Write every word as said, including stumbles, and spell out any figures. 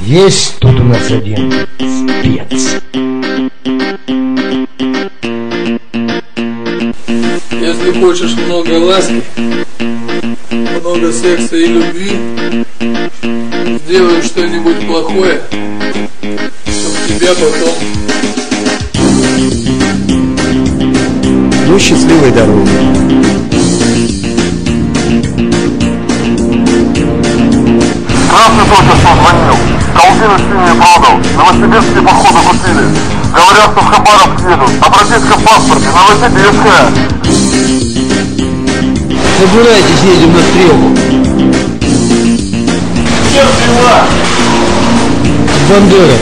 Есть тут у нас один спец. Если хочешь много ласки, много секса и любви, сделай что-нибудь плохое, чтобы тебя потом... Ну, счастливой дороги. Здравствуй, только что звонил. Колбины синие продал. Новосибирские походу купили. Говорят, что в Хабаровск едут. А в российском паспорте Новосибирская. Собирайтесь, едем на стрелку. Чем дела? Бандера.